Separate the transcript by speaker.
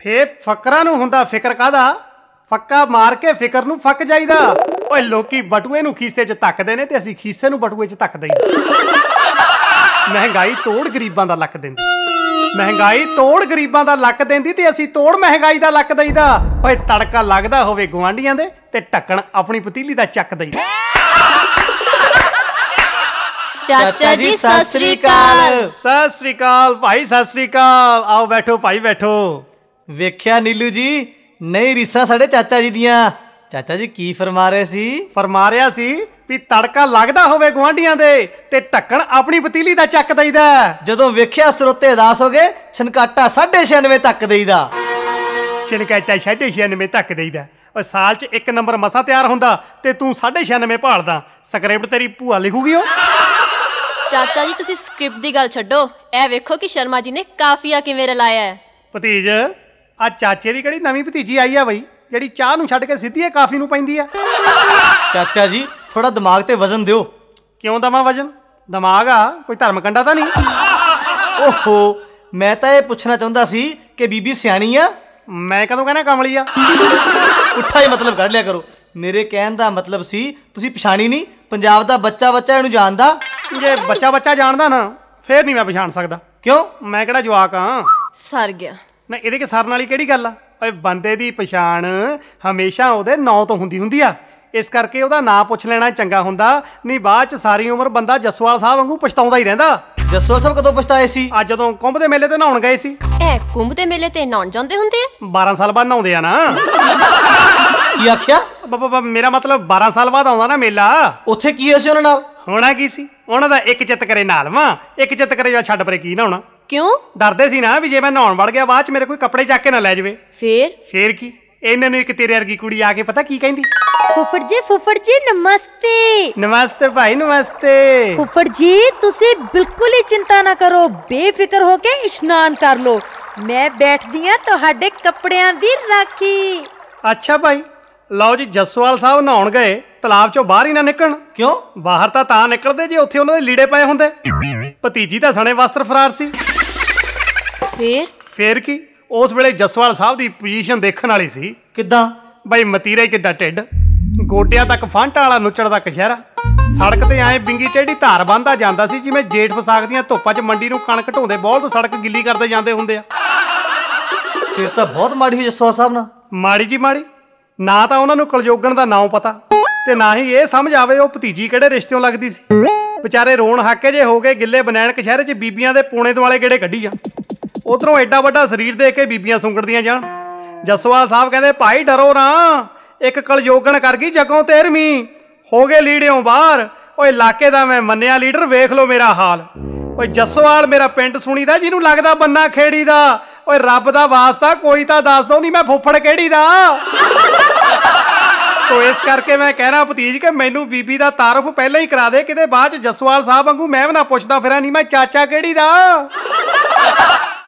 Speaker 1: ਫੇ ਫਕਰਾਂ ਨੂੰ ਹੁੰਦਾ ਫਿਕਰ ਕਾਹਦਾ? ਫੱਕਾ ਮਾਰ ਕੇ ਫਿਕਰ ਨੂੰ ਫੱਕ ਜਾਈਦਾ। ਓਏ ਲੋਕੀ ਬਟੂਏ ਨੂੰ ਖੀਸੇ 'ਚ ਧੱਕਦੇ ਨੇ ਤੇ ਅਸੀਂ ਖੀਸੇ ਨੂੰ ਬਟੂਏ 'ਚ ਧੱਕ ਦਈਦਾ। ਮਹਿੰਗਾਈ ਤੋੜ ਗਰੀਬਾਂ ਦਾ ਲੱਕ ਦਿੰਦੀ, ਮਹਿੰਗਾਈ ਤੋੜ ਗਰੀਬਾਂ ਦਾ ਲੱਕ ਦਿੰਦੀ ਤੇ ਅਸੀਂ ਤੋੜ ਮਹਿੰਗਾਈ ਦਾ ਲੱਕ ਦਈਦਾ। ਓਏ ਤੜਕਾ ਲੱਗਦਾ ਹੋਵੇ ਗੁਆਂਢੀਆਂ ਦੇ ਤੇ ਢੱਕਣ ਆਪਣੀ ਪਤੀਲੀ ਦਾ ਚੱਕ ਦਈਦਾ।
Speaker 2: ਚਾਚਾ ਜੀ ਸਤਿ ਸ੍ਰੀ ਅਕਾਲ।
Speaker 1: ਸਤਿ ਸ੍ਰੀ ਅਕਾਲ ਭਾਈ, ਸਤਿ ਸ੍ਰੀ ਅਕਾਲ। ਆਓ ਬੈਠੋ ਭਾਈ ਬੈਠੋ।
Speaker 3: ਵੇਖਿਆ ਨੀਲੂ ਜੀ, ਨਹੀਂ ਰੀਸਾਂ ਸਾਡੇ ਚਾਚਾ ਜੀ ਦੀਆਂ। ਚਾਚਾ ਜੀ ਕੀ ਫਰਮਾ ਰਹੇ ਸੀ?
Speaker 1: ਫਰਮਾ ਰਿਹਾ ਸੀ ਵੀ ਤੜਕਾ ਲੱਗਦਾ ਹੋਵੇ ਗੁਆਂਢੀਆਂ ਦੇ ਤੇ ਢੱਕਣ ਆਪਣੀ ਪਤੀਲੀ ਦਾ ਚੱਕ ਦਈਦਾ।
Speaker 3: ਜਦੋਂ ਵੇਖਿਆ ਸਰੋਤੇ ਉਦਾਸ ਹੋ ਗਏ, ਛਨਕਾਟਾ 96.5 ਤੱਕ ਦਈਦਾ।
Speaker 1: ਛਨਕਾਟਾ 96.5 ਤੱਕ ਦਈਦਾ। ਓਏ ਸਾਲ 'ਚ ਇੱਕ ਨੰਬਰ ਮਸਾਂ ਤਿਆਰ ਹੁੰਦਾ ਤੇ ਤੂੰ 96.5 ਭਾਲਦਾ। ਸਕ੍ਰਿਪਟ ਤੇਰੀ ਭੂਆ ਲਿਖੂਗੀ ਉਹ।
Speaker 2: ਚਾਚਾ ਜੀ ਤੁਸੀਂ ਸਕ੍ਰਿਪਟ ਦੀ ਗੱਲ ਛੱਡੋ, ਇਹ ਵੇਖੋ ਕਿ ਸ਼ਰਮਾ ਜੀ ਨੇ ਕਾਫੀਆ ਕਿਵੇਂ ਰਲਾਇਆ ਹੈ।
Speaker 1: ਭਤੀਜ ਆ ਚਾਚੇ ਦੀ ਕਿਹੜੀ ਨਵੀਂ ਭਤੀਜੀ ਆਈ ਆ ਬਈ, ਜਿਹੜੀ ਚਾਹ ਨੂੰ ਛੱਡ ਕੇ ਸਿੱਧੀ ਇਹ ਕਾਫੀ ਨੂੰ ਪੈਂਦੀ ਆ?
Speaker 3: ਚਾਚਾ ਜੀ ਥੋੜਾ ਦਿਮਾਗ ਤੇ ਵਜ਼ਨ ਦਿਓ।
Speaker 1: ਕਿਉਂ ਦਵਾਂ ਵਜਨ? ਦਿਮਾਗ ਆ ਕੋਈ ਧਰਮ ਕੰਡਾ ਤਾਂ ਨਹੀਂ?
Speaker 3: ਓਹੋ, ਮੈਂ ਤਾਂ ਇਹ ਪੁੱਛਣਾ ਚਾਹੁੰਦਾ ਸੀ ਕਿ ਬੀਬੀ ਸਿਆਣੀ ਆ।
Speaker 1: ਮੈਂ ਕਦੋਂ ਕਹਿਣਾ ਕਮਲੀ ਆ?
Speaker 3: ਪੁੱਠਾ ਹੀ ਮਤਲਬ ਕੱਢ ਲਿਆ ਕਰੋ। ਮੇਰੇ ਕਹਿਣ ਦਾ ਮਤਲਬ ਸੀ ਤੁਸੀਂ ਪਛਾਣੀ ਨਹੀਂ, ਪੰਜਾਬ ਦਾ ਬੱਚਾ ਇਹਨੂੰ ਜਾਣਦਾ।
Speaker 1: ਜੇ ਬੱਚਾ ਜਾਣਦਾ ਨਾ ਫੇਰ ਨਹੀਂ ਮੈਂ ਪਛਾਣ ਸਕਦਾ।
Speaker 3: ਕਿਉਂ?
Speaker 1: ਮੈਂ ਕਿਹੜਾ ਜਵਾਕ ਆ?
Speaker 2: ਸਰ ਗਿਆ
Speaker 1: ਨਾ ਇਹਦੇ ਕਿ ਸਰਨ ਵਾਲੀ ਕਿਹੜੀ ਗੱਲ ਆ? ਓਏ ਬੰਦੇ ਦੀ ਪਛਾਣ ਹਮੇਸ਼ਾ ਉਹਦੇ ਨਾਂ ਤੋਂ ਹੁੰਦੀ ਆ। ਇਸ ਕਰਕੇ ਉਹਦਾ ਨਾਂ ਪੁੱਛ ਲੈਣਾ ਚੰਗਾ ਹੁੰਦਾ, ਨਹੀਂ ਬਾਅਦ 'ਚ ਸਾਰੀ ਉਮਰ ਬੰਦਾ ਜੱਸੋਵਾਲ ਸਾਹਿਬ ਵਾਂਗੂ ਪਛਤਾਉਂਦਾ ਹੀ ਰਹਿੰਦਾ।
Speaker 3: ਜੱਸੋਵਾਲ ਸਾਹਿਬ ਕਦੋਂ ਪਛਤਾਏ ਸੀ?
Speaker 1: ਅੱਜ ਜਦੋਂ ਕੁੰਭ ਦੇ ਮੇਲੇ ਤੇ ਨਹਾਉਣ ਗਏ ਸੀ।
Speaker 2: ਇਹ ਕੁੰਭ ਦੇ ਮੇਲੇ ਤੇ ਨਹਾਉਣ ਜਾਂਦੇ ਹੁੰਦੇ ਆ?
Speaker 1: 12 ਸਾਲ ਬਾਅਦ ਨਹਾਉਂਦੇ ਆ ਨਾ।
Speaker 3: ਕੀ ਆਖਿਆ?
Speaker 1: ਮੇਰਾ ਮਤਲਬ 12 ਸਾਲ ਬਾਅਦ ਆਉਂਦਾ ਨਾ ਮੇਲਾ।
Speaker 3: ਉੱਥੇ ਕੀ ਹੋਇਆ ਸੀ ਉਹਨਾਂ ਨਾਲ?
Speaker 1: ਹੋਣਾ ਕੀ ਸੀ, ਉਹਨਾਂ ਦਾ ਇੱਕ ਚਿੱਤ ਕਰੇ ਨਾਲਵਾਂ, ਇੱਕ ਚਿੱਤ ਕਰੇ ਜਾਂ ਛੱਡ ਪਰੇ ਕੀ ਨਹਾਉਣਾ।
Speaker 2: ਕਿਉਂ?
Speaker 1: ਡਰਦੇ ਸੀ ਨਾ ਵੀ ਜੇ ਮੈਂ ਨਹਾਉਣ ਵੜ ਗਿਆ ਬਾਅਦ 'ਚ ਮੇਰੇ ਕੋਈ ਕੱਪੜੇ ਚੱਕ ਕੇ ਨਾ ਲੈ ਜਾਵੇ। ਫੇਰ ਕੀ? ਇਹਨਾਂ ਨੂੰ ਇੱਕ ਤੇਰੇ ਵਰਗੀ ਕੁੜੀ ਆ ਕੇ ਪਤਾ ਕੀ ਕਹਿੰਦੀ?
Speaker 4: ਫੁੱਫੜ ਜੀ ਨਮਸਤੇ।
Speaker 1: ਨਮਸਤੇ ਭਾਈ ਨਮਸਤੇ।
Speaker 4: ਫੁੱਫੜ ਜੀ ਤੁਸੀਂ ਬਿਲਕੁਲ ਹੀ ਚਿੰਤਾ ਨਾ ਕਰੋ, ਬੇਫਿਕਰ ਹੋ ਕੇ ਇਸ਼ਨਾਨ ਕਰ ਲੋ। ਮੈਂ ਬੈਠਦੀ ਆ ਤੁਹਾਡੇ ਕੱਪੜਿਆਂ ਦੀ ਰਾਖੀ।
Speaker 1: ਅੱਛਾ ਭਾਈ, ਲਓ ਜੀ ਜੱਸੋਵਾਲ ਸਾਹਿਬ ਨਹਾਉਣ ਗਏ, ਤਲਾਬ 'ਚੋਂ ਬਾਹਰ ਹੀ ਨਾ ਨਿਕਲਣ।
Speaker 3: ਕਿਉਂ?
Speaker 1: ਬਾਹਰ ਤਾਂ ਨਿਕਲਦੇ ਜੇ ਉੱਥੇ ਉਹਨਾਂ ਦੇ ਲੀੜੇ ਪਏ ਹੁੰਦੇ। ਭਤੀਜੀ ਤਾਂ ਸਣੇ ਵਸਤਰ ਫਰਾਰ ਸੀ। ਫੇਰ ਕੀ? ਉਸ ਵੇਲੇ ਜੱਸੋਵਾਲ ਸਾਹਿਬ ਦੀ ਪੋਜੀਸ਼ਨ ਦੇਖਣ ਵਾਲੀ ਸੀ।
Speaker 3: ਕਿੱਦਾਂ?
Speaker 1: ਬਈ ਮਤੀਰਾ ਕਿੱਡਾ ਢਿੱਡ, ਗੋਡਿਆਂ ਤੱਕ ਫਾਂਟਾ ਵਾਲਾ ਨੁੱਚੜਦਾ ਕਸ਼ਹਿਰਾ, ਸੜਕ ਤੇ ਐਂ ਬਿੰਗੀ ਟੇਢੀ ਧਾਰ ਬੰਨਦਾ ਜਾਂਦਾ ਸੀ ਜਿਵੇਂ ਜੇਠ ਵਿਸਾਖ ਦੀਆਂ ਧੁੱਪਾਂ 'ਚ ਮੰਡੀ ਨੂੰ ਕਣਕ ਢੋਂਦੇ ਬੋਲਦ ਸੜਕ ਗਿੱਲੀ ਕਰਦੇ ਜਾਂਦੇ ਹੁੰਦੇ ਆ।
Speaker 3: ਫਿਰ ਤਾਂ ਬਹੁਤ ਮਾੜੀ ਹੋਈ ਜੱਸੋਵਾਲ ਸਾਹਿਬ ਨਾਲ।
Speaker 1: ਮਾੜੀ ਜੀ ਮਾੜੀ? ਨਾ ਤਾਂ ਉਹਨਾਂ ਨੂੰ ਕਲਯੋਗਣ ਦਾ ਨਾਂ ਪਤਾ ਤੇ ਨਾ ਹੀ ਇਹ ਸਮਝ ਆਵੇ ਉਹ ਭਤੀਜੀ ਕਿਹੜੇ ਰਿਸ਼ਤਿਓਂ ਲੱਗਦੀ ਸੀ। ਵਿਚਾਰੇ ਰੋਣ ਹਾਕੇ ਜੇ ਹੋ ਗਏ, ਗਿੱਲੇ ਬਨੈਣ ਕਸ਼ਹਿਰੇ 'ਚ ਬੀਬੀਆਂ ਦੇ ਪੋਣੇ ਦੁਆਲੇ ਗੇੜੇ ਕੱਢੀ ਜਾਣ। ਉਧਰੋਂ ਐਡਾ ਵੱਡਾ ਸਰੀਰ ਦੇਖ ਕੇ ਬੀਬੀਆਂ ਸੁੰਗੜਦੀਆਂ ਜਾਣ। ਜੱਸੋਵਾਲ ਸਾਹਿਬ ਕਹਿੰਦੇ ਭਾਈ ਡਰੋ ਨਾ, ਇੱਕ ਕਲਯੋਗਣ ਕਰ ਗਈ ਜੱਗੋਂ 13ਵੀਂ, ਹੋ ਗਏ ਲੀੜਿਓਂ ਬਾਹਰ। ਓਏ ਇਲਾਕੇ ਦਾ ਮੈਂ ਮੰਨਿਆ ਲੀਡਰ, ਵੇਖ ਲੋ ਮੇਰਾ ਹਾਲ। ਓਏ ਜੱਸੋਵਾਲ ਮੇਰਾ ਪਿੰਡ ਸੁਣੀਦਾ ਜਿਹਨੂੰ ਲੱਗਦਾ ਬੰਨਾ ਖੇੜੀ ਦਾ। ਓਏ ਰੱਬ ਦਾ ਵਾਸਤਾ ਕੋਈ ਤਾਂ ਦੱਸ ਦੋ, ਨਹੀਂ ਮੈਂ ਫੁੱਫੜ ਕਿਹੜੀ ਦਾ। ਸੋ ਇਸ ਕਰਕੇ ਮੈਂ ਕਹਿਣਾ ਭਤੀਜ ਕਿ ਮੈਨੂੰ ਬੀਬੀ ਦਾ ਤਾਰਫ ਪਹਿਲਾਂ ਹੀ ਕਰਾ ਦੇ, ਕਿਤੇ ਬਾਅਦ 'ਚ ਜੱਸੋਵਾਲ ਸਾਹਿਬ ਵਾਂਗੂ ਮੈਂ ਵੀ ਨਾ ਪੁੱਛਦਾ ਫਿਰਾਂ ਨਹੀਂ ਮੈਂ ਚਾਚਾ ਕਿਹੜੀ ਦਾ।